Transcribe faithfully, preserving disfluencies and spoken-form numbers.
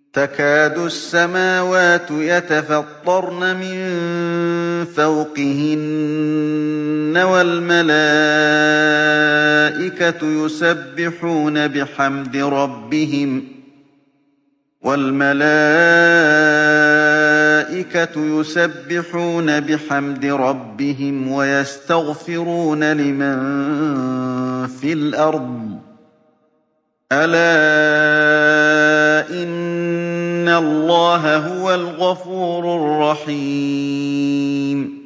تكاد السماوات يتفطرن من فوقهن والملائكة يسبحون بحمد ربهم والملائكة يسبحون بحمد ربهم ويستغفرون لمن في الأرض ألا إن الله هو الغفور الرحيم